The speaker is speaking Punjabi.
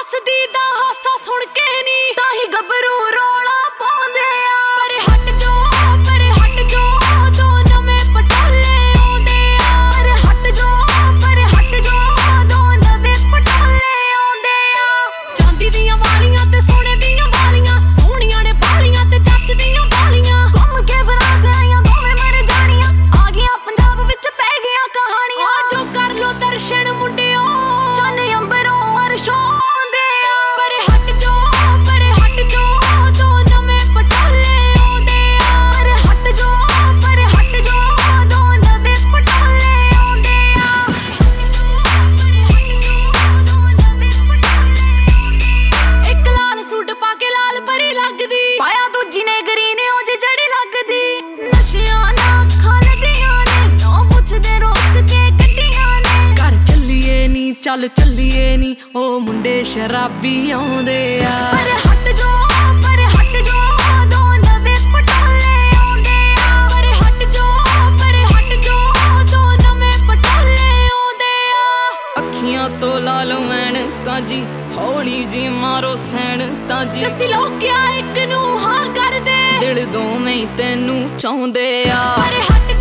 ਹੱਸਦੀ ਦਾ ਹਾਸਾ ਸੁਣ ਕੇ ਨੀ ਤਾਂ ਹੀ ਗੱਭਰੂ ਰੌਲਾ ਪਾਉਂਦੇ ਆ। ਪਰੇ ਹਟ ਜੋ ਦੋ ਨਵੇਂ ਪਟੋਲੇ ਆਉਂਦੇ ਆ। ਪਰੇ ਹਟ ਜੋ ਦੋ ਨਵੇਂ ਪਟੋਲੇ ਆਉਂਦੇ ਆ। ਚਾਂਦੀ ਦੀਆਂ ਵਾਲੀਆਂ ਤੇ ਸੋਨੇ ਦੀਆਂ ਵਾਲੀਆਂ, ਸੋਹਣੀਆਂ ਨੇ ਵਾਲੀਆਂ ਤੇ ਜੱਚ ਦੀਆਂ ਵਾਲੀਆਂ। ਘੁੰਮ ਕੇ ਫਰਾਂਸ ਆਈਆਂ ਦੋਵੇਂ ਮਰ ਜਾਣੀਆਂ, ਆ ਗਈਆਂ ਪੰਜਾਬ ਵਿੱਚ ਪੈ ਗਈਆਂ ਕਹਾਣੀਆਂ। ਜੋ ਕਰ ਲੋ ਦਰਸ਼ਨ ਮੁੰਡਿਓ, ਚੰਨ ਅੰਬਰੋਂ ਅਰਸ਼ੋਂ ਆਉਂਦੇ ਆ। ਪਰੇ ਹਟ ਜੋ ਦੋ ਨਵੇਂ ਪਟੋਲੇ ਆਉਂਦੇ ਆ। ਪਰੇ ਹਟ ਜੋ ਦੋ ਨਵੇਂ ਪਟੋਲੇ ਆਉਂਦੇ ਆ। ਇੱਕ ਲਾਲ ਸੂਟ ਪਾ ਕੇ ਲਾਲ ਪਰੀ ਲੱਗਦੀ, ਪਾਇਆ ਦੂਜੀ ਨੇ ਗਰੀਨ ਉਹ ਜਿਹੜੀ ਲੱਗਦੀ। ਨਸ਼ਿਆਂ ਨਾਲ ਖਾਲਦੀਆਂ ਨੇ, ਨਾ ਪੁੱਛਦੇ ਰੋਕ ਕੇ ਗੱਡੀਆਂ ਨੇ। ਘਰ ਚੱਲੀਏ ਨੀ ਚੱਲ ਚੱਲੀਏ ਨੀ, ਉਹ ਮੁੰਡੇ ਸ਼ਰਾਬੀ ਆਉਂਦੇ ਆ। ਪਰ ਹਟ ਜੋ ਦੋ ਨਵੇਂ ਪਟੋਲੇ ਆਉਂਦੇ ਆ। ਪਰ ਹਟ ਜੋ ਦੋ ਨਵੇਂ ਪਟੋਲੇ ਆਉਂਦੇ ਆ। ਅੱਖੀਆਂ ਤੋਂ ਲਾ ਲਓ ਐਨਕਾਂ ਜੀ, ਹੌਲੀ ਜੀ ਮਾਰੋ ਸੈਨਕਾਂ ਜੀ। ਜੱਸੀ ਲੋਕਿਆ ਇੱਕ ਨੂੰ ਹਾਂ ਕਰਦੇ, ਦਿਲ ਦੋਵੇਂ ਤੈਨੂੰ ਚਾਹੁੰਦੇ ਆ। ਪਰ ਹਟ